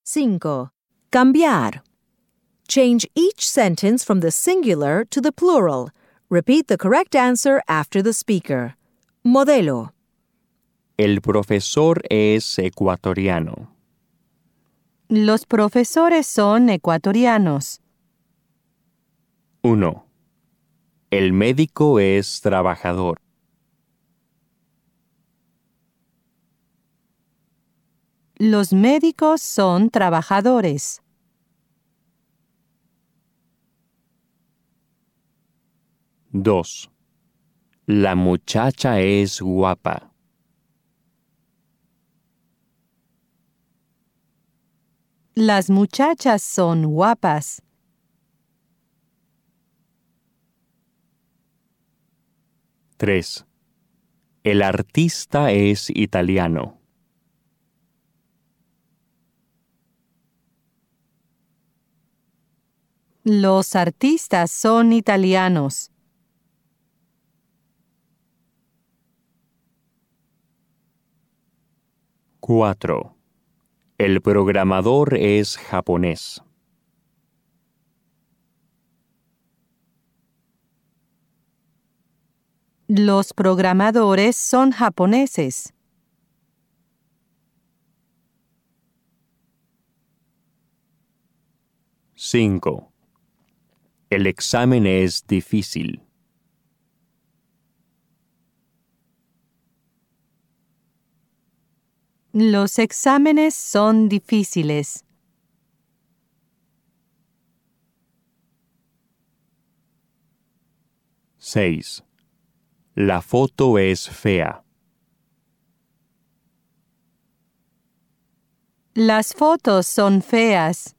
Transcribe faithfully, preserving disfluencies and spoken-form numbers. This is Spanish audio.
cinco. Cambiar. Change each sentence from the singular to the plural. Repeat the correct answer after the speaker. Modelo. El profesor es ecuatoriano. Los profesores son ecuatorianos. uno. El médico es trabajador. Los médicos son trabajadores. dos. La muchacha es guapa. Las muchachas son guapas. tres. El artista es italiano. Los artistas son italianos. cuatro. El programador es japonés. Los programadores son japoneses. cinco. El examen es difícil. Los exámenes son difíciles. seis. La foto es fea. Las fotos son feas.